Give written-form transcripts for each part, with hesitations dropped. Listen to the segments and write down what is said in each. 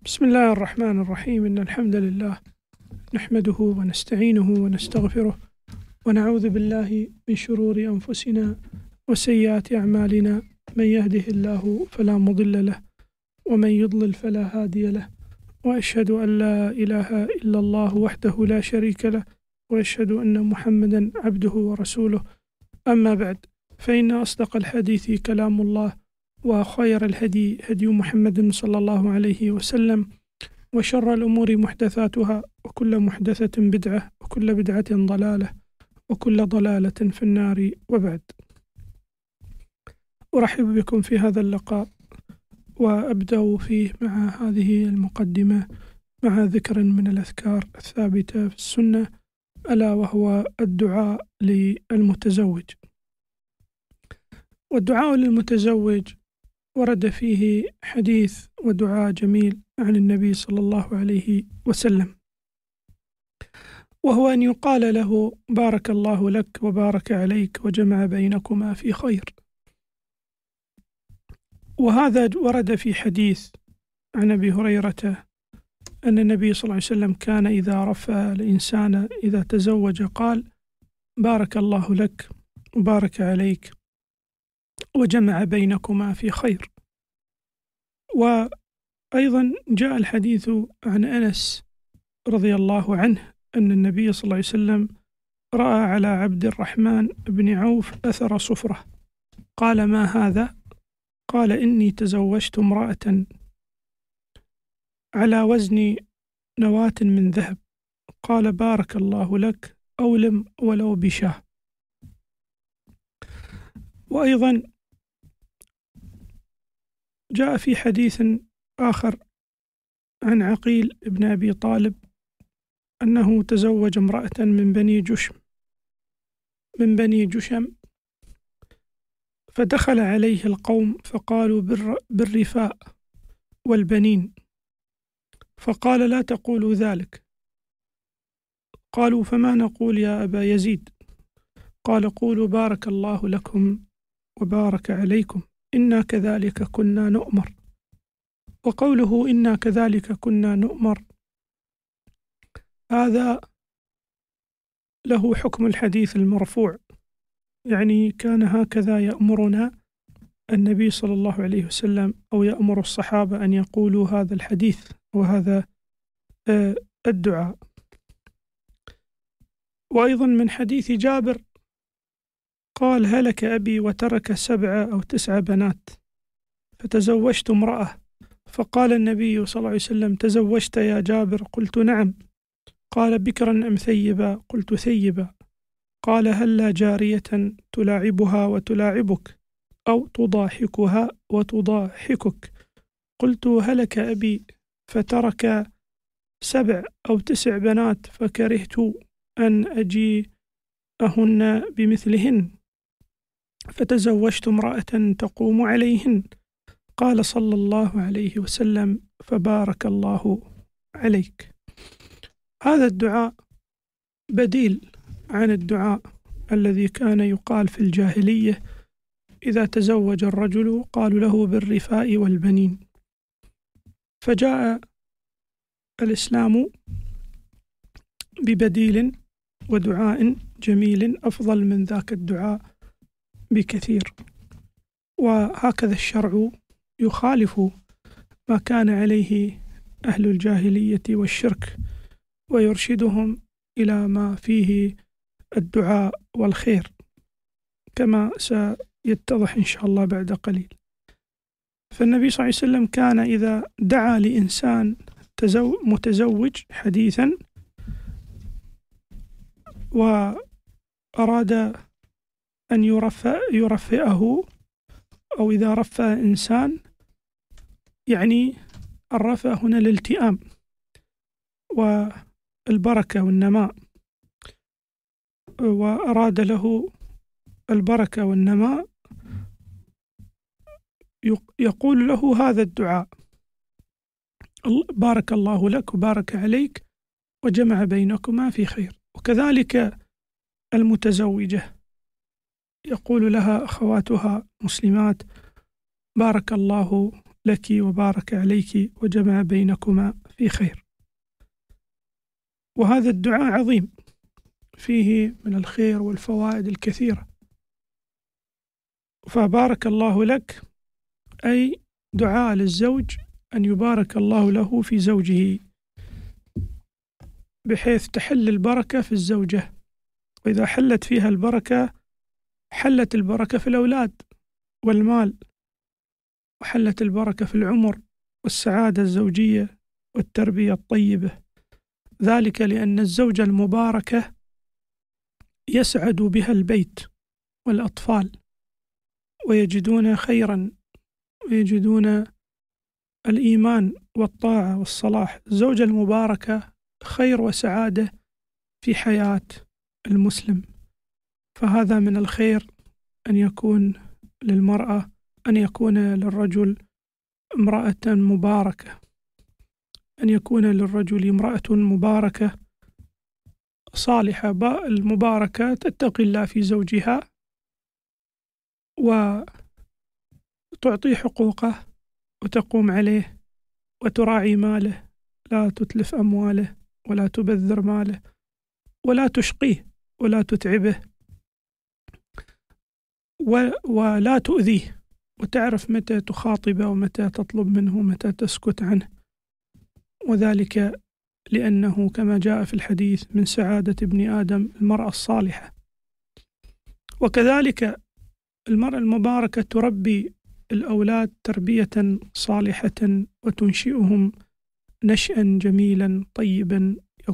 بسم الله الرحمن الرحيم. إن الحمد لله نحمده ونستعينه ونستغفره ونعوذ بالله من شرور أنفسنا وسيئات أعمالنا. من يهده الله فلا مضل له ومن يضلل فلا هادي له، وأشهد أن لا إله إلا الله وحده لا شريك له، وأشهد أن محمدا عبده ورسوله. أما بعد، فإن أصدق الحديث كلام الله، وخير الهدي هدي محمد صلى الله عليه وسلم، وشر الأمور محدثاتها، وكل محدثة بدعة، وكل بدعة ضلالة، وكل ضلالة في النار. وبعد، أرحب بكم في هذا اللقاء، وأبدأ فيه مع هذه المقدمة مع ذكر من الأذكار الثابتة في السنة، ألا وهو الدعاء للمتزوج. والدعاء للمتزوج ورد فيه حديث ودعاء جميل عن النبي صلى الله عليه وسلم، وهو أن يقال له: بارك الله لك وبارك عليك وجمع بينكما في خير. وهذا ورد في حديث عن أبي هريرة أن النبي صلى الله عليه وسلم كان إذا رفع الإنسان إذا تزوج قال: بارك الله لك وبارك عليك وجمع بينكما في خير. وأيضا جاء الحديث عن أنس رضي الله عنه أن النبي صلى الله عليه وسلم رأى على عبد الرحمن بن عوف أثر صفرة، قال: ما هذا؟ قال: إني تزوجت امرأة على وزن نواة من ذهب. قال: بارك الله لك، أولم ولو بشاه. وأيضا جاء في حديث آخر عن عقيل بن أبي طالب أنه تزوج امرأة من بني جشم، فدخل عليه القوم فقالوا: بالرفاء والبنين. فقال: لا تقولوا ذلك. قالوا: فما نقول يا أبا يزيد؟ قال: قولوا: بارك الله لكم وبارك عليكم، إنا كذلك كنا نؤمر. وقوله إنا كذلك كنا نؤمر هذا له حكم الحديث المرفوع، يعني كان هكذا يأمرنا النبي صلى الله عليه وسلم، أو يأمر الصحابة أن يقولوا هذا الحديث وهذا الدعاء. وأيضا من حديث جابر قال: هلك أبي وترك 7 أو 9 بنات، فتزوجت امرأة. فقال النبي صلى الله عليه وسلم: تزوجت يا جابر؟ قلت: نعم. قال: بكرا أم ثيبا؟ قلت: ثيبا. قال: هلا جارية تلاعبها وتلاعبك، أو تضاحكها وتضاحكك؟ قلت: هلك أبي فترك 7 أو 9 بنات، فكرهت أن أجيئهن بمثلهن، فتزوجت امرأة تقوم عليهن. قال صلى الله عليه وسلم: فبارك الله عليك. هذا الدعاء بديل عن الدعاء الذي كان يقال في الجاهلية إذا تزوج الرجل قالوا له: بالرفاء والبنين. فجاء الإسلام ببديل ودعاء جميل أفضل من ذاك الدعاء بكثير. وهكذا الشرع يخالف ما كان عليه أهل الجاهلية والشرك، ويرشدهم إلى ما فيه الدعاء والخير، كما سيتضح إن شاء الله بعد قليل. فالنبي صلى الله عليه وسلم كان إذا دعا لإنسان متزوج حديثا وأراد أن يرفئه، أو إذا رفع إنسان، يعني الرفع هنا الالتئام والبركة والنماء، وأراد له البركة والنماء، يقول له هذا الدعاء: بارك الله لك وبارك عليك وجمع بينكما في خير. وكذلك المتزوجة يقول لها أخواتها مسلمات: بارك الله لك وبارك عليك وجمع بينكما في خير. وهذا الدعاء عظيم، فيه من الخير والفوائد الكثيرة. فبارك الله لك أي دعاء للزوج أن يبارك الله له في زوجه، بحيث تحل البركة في الزوجة، وإذا حلت فيها البركة حلت البركة في الأولاد والمال، وحلت البركة في العمر والسعادة الزوجية والتربية الطيبة. ذلك لأن الزوجة المباركة يسعد بها البيت والأطفال، ويجدون خيرا، ويجدون الإيمان والطاعة والصلاح. الزوجة المباركة خير وسعادة في حياة المسلم. فهذا من الخير أن يكون للمرأة، أن يكون للرجل امرأة مباركة، أن يكون للرجل امرأة مباركة صالحة. المباركة تتقي الله في زوجها وتعطيه حقوقه وتقوم عليه وتراعي ماله، لا تتلف أمواله ولا تبذر ماله ولا تشقيه ولا تتعبه ولا تؤذيه، وتعرف متى تخاطبه ومتى تطلب منه ومتى تسكت عنه. وذلك لأنه كما جاء في الحديث من سعادة ابن آدم المرأة الصالحة. وكذلك المرأة المباركة تربي الأولاد تربية صالحة وتنشئهم نشأ جميلا طيبا،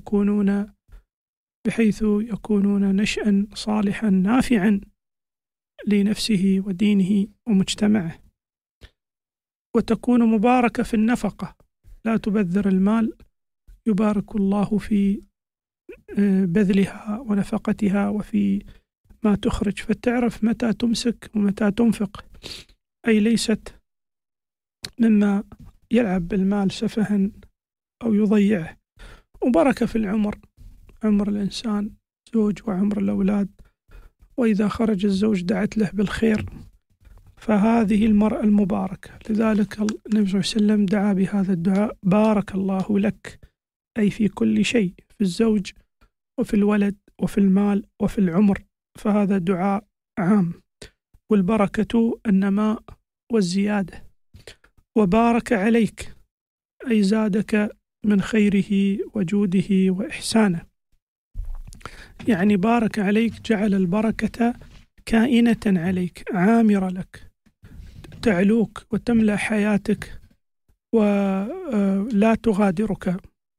بحيث يكونون نشأ صالحا نافعا لنفسه ودينه ومجتمعه. وتكون مباركة في النفقة، لا تبذر المال، يبارك الله في بذلها ونفقتها وفي ما تخرج، فتعرف متى تمسك ومتى تنفق، أي ليست مما يلعب بالمال سفها أو يضيعه. وبركة في العمر، عمر الإنسان زوج وعمر الأولاد، وإذا خرج الزوج دعت له بالخير. فهذه المرأة المباركة، لذلك النبي صلى الله عليه وسلم دعا بهذا الدعاء: بارك الله لك، أي في كل شيء، في الزوج وفي الولد وفي المال وفي العمر. فهذا دعاء عام. والبركة النماء والزيادة. وبارك عليك أي زادك من خيره وجوده وإحسانه، يعني بارك عليك جعل البركة كائنة عليك، عامرة لك، تعلوك وتملأ حياتك ولا تغادرك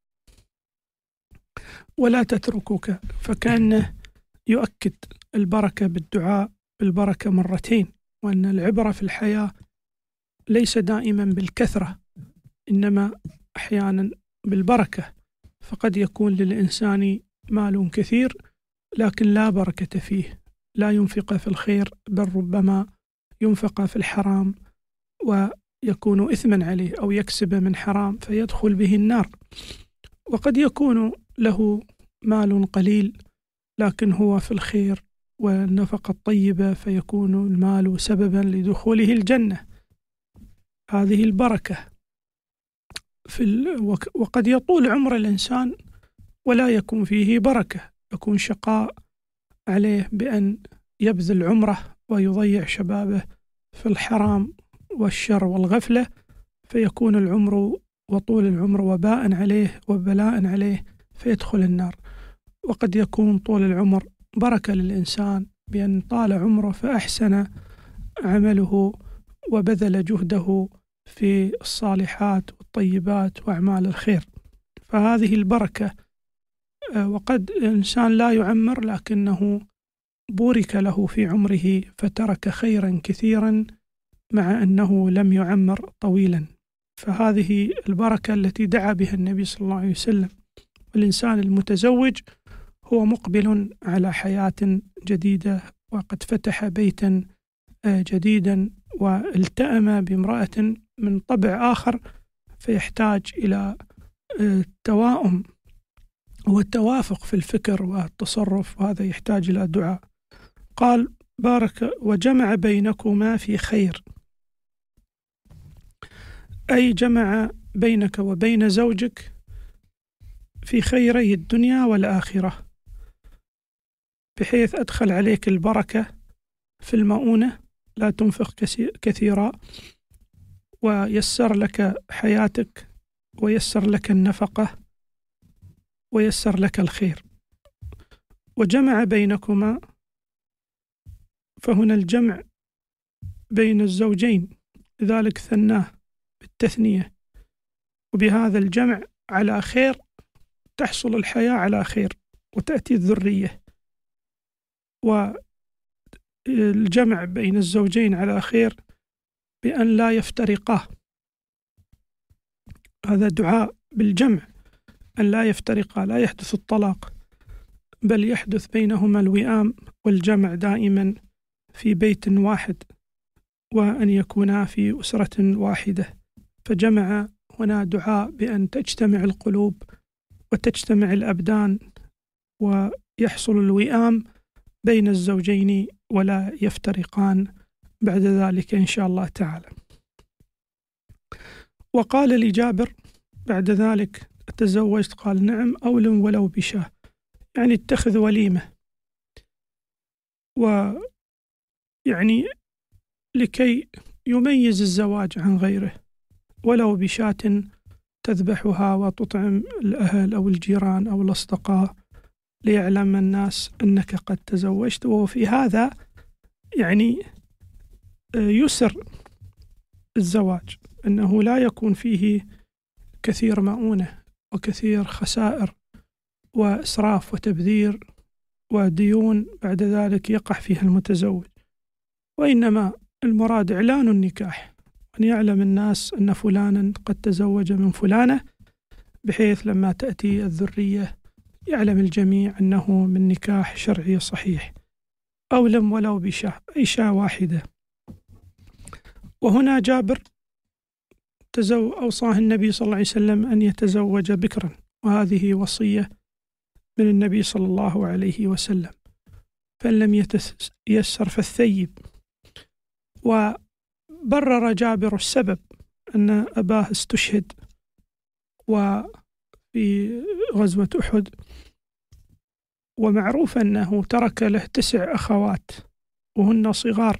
ولا تتركك. فكأنه يؤكد البركة بالدعاء بالبركة مرتين، وأن العبرة في الحياة ليس دائما بالكثرة، إنما أحيانا بالبركة. فقد يكون للإنسان مال كثير لكن لا بركة فيه، لا ينفق في الخير، بل ربما ينفق في الحرام ويكون إثما عليه، أو يكسب من حرام فيدخل به النار. وقد يكون له مال قليل لكن هو في الخير والنفقة الطيبة، فيكون المال سببا لدخوله الجنة. هذه البركة. وقد يطول عمر الإنسان ولا يكون فيه بركة، يكون شقاء عليه بأن يبذل عمره ويضيع شبابه في الحرام والشر والغفلة، فيكون العمر وطول العمر وباء عليه وبلاء عليه فيدخل النار. وقد يكون طول العمر بركة للإنسان بأن طال عمره فأحسن عمله وبذل جهده في الصالحات والطيبات وأعمال الخير، فهذه البركة. وقد الإنسان لا يعمر لكنه بورك له في عمره فترك خيرا كثيرا مع أنه لم يعمر طويلا. فهذه البركة التي دعا بها النبي صلى الله عليه وسلم. والإنسان المتزوج هو مقبل على حياة جديدة، وقد فتح بيتا جديدا والتأم بامرأة من طبع آخر، فيحتاج إلى التواؤم والتوافق في الفكر والتصرف، وهذا يحتاج إلى دعاء. قال: بارك وجمع بينكما في خير. أي جمع بينك وبين زوجك في خيري الدنيا والآخرة، بحيث أدخل عليك البركة في المؤونة، لا تنفق كثيرا، ويسر لك حياتك، ويسر لك النفقة، ويسر لك الخير، وجمع بينكما. فهنا الجمع بين الزوجين، لذلك ثناه بالتثنية، وبهذا الجمع على خير تحصل الحياة على خير وتأتي الذرية، والجمع بين الزوجين على خير بأن لا يفترقا. هذا دعاء بالجمع، أن لا يفترقا، لا يحدث الطلاق، بل يحدث بينهما الوئام والجمع دائما في بيت واحد، وأن يكونا في أسرة واحدة. فجمع هنا دعاء بأن تجتمع القلوب وتجتمع الأبدان ويحصل الوئام بين الزوجين ولا يفترقان بعد ذلك إن شاء الله تعالى. وقال لجابر بعد ذلك: تزوجت؟ قال: نعم، أولم ولو بشاه، يعني اتخذ وليمة، ويعني لكي يميز الزواج عن غيره، ولو بشاة تذبحها وتطعم الأهل أو الجيران أو الأصدقاء ليعلم الناس أنك قد تزوجت. وفي هذا يعني يسر الزواج، أنه لا يكون فيه كثير مؤونة وكثير خسائر وإسراف وتبذير وديون بعد ذلك يقع فيها المتزوج، وإنما المراد إعلان النكاح، أن يعلم الناس أن فلانا قد تزوج من فلانة، بحيث لما تأتي الذرية يعلم الجميع أنه من نكاح شرعي صحيح. أولم ولو بشاه، أي شاة واحدة. وهنا جابر أوصاه النبي صلى الله عليه وسلم أن يتزوج بكرا، وهذه وصية من النبي صلى الله عليه وسلم، فإن لم يتيسر فالثيب. وبرر جابر السبب أن أباه استشهد وفي غزوة أحد، ومعروف أنه ترك له 9 أخوات وهن صغار،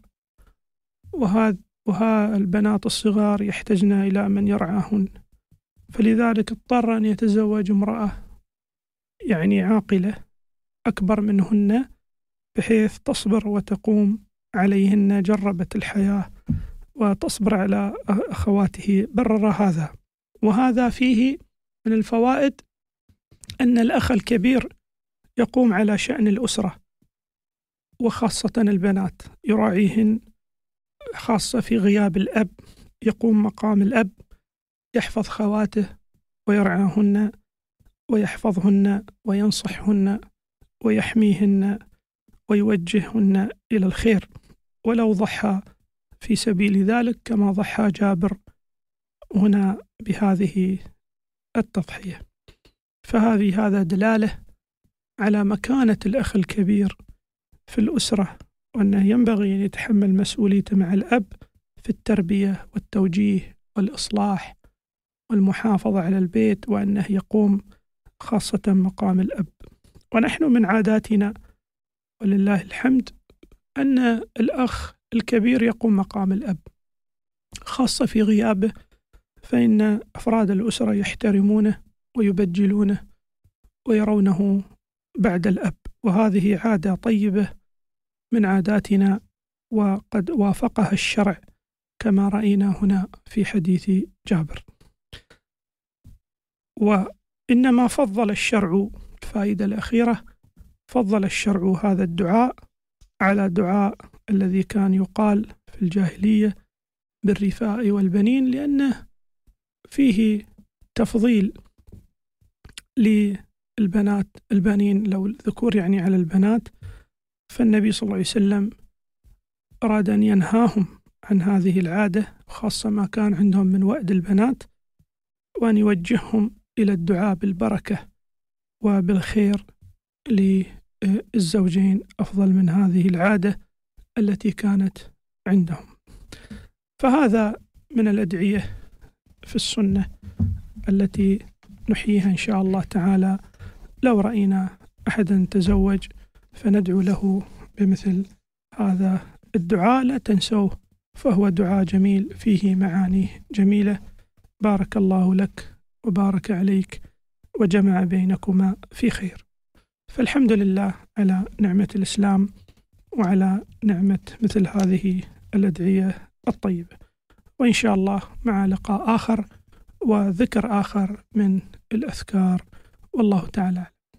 وها البنات الصغار يحتجن إلى من يرعاهن، فلذلك اضطر أن يتزوج امرأة يعني عاقلة أكبر منهن، بحيث تصبر وتقوم عليهن، جربت الحياة وتصبر على أخواته. برر هذا. وهذا فيه من الفوائد أن الأخ الكبير يقوم على شأن الأسرة، وخاصة البنات يراعيهن، خاصة في غياب الأب يقوم مقام الأب، يحفظ خواته ويرعاهن ويحفظهن وينصحهن ويحميهن ويوجههن إلى الخير، ولو ضحى في سبيل ذلك كما ضحى جابر هنا بهذه التضحية. هذا دلالة على مكانة الأخ الكبير في الأسرة، وأنه ينبغي أن يتحمل مسؤوليته مع الأب في التربية والتوجيه والإصلاح والمحافظة على البيت، وأنه يقوم خاصة مقام الأب. ونحن من عاداتنا ولله الحمد أن الأخ الكبير يقوم مقام الأب، خاصة في غيابه، فإن أفراد الأسرة يحترمونه ويبجلونه ويرونه بعد الأب، وهذه عادة طيبة من عاداتنا، وقد وافقها الشرع كما رأينا هنا في حديث جابر. وإنما فضل الشرع، الفائدة الأخيرة، فضل الشرع هذا الدعاء على دعاء الذي كان يقال في الجاهلية بالرفاء والبنين، لأنه فيه تفضيل للبنات، البنين لو الذكور يعني على البنات، فالنبي صلى الله عليه وسلم أراد أن ينهاهم عن هذه العادة، خاصة ما كان عندهم من وأد البنات، وأن يوجههم إلى الدعاء بالبركة وبالخير للزوجين أفضل من هذه العادة التي كانت عندهم. فهذا من الأدعية في السنة التي نحييها إن شاء الله تعالى. لو رأينا أحدا تزوج فندعو له بمثل هذا الدعاء، لا تنسوه، فهو دعاء جميل فيه معاني جميلة. بارك الله لك وبارك عليك وجمع بينكما في خير. فالحمد لله على نعمة الإسلام وعلى نعمة مثل هذه الأدعية الطيبة. وإن شاء الله مع لقاء آخر وذكر آخر من الأذكار، والله تعالى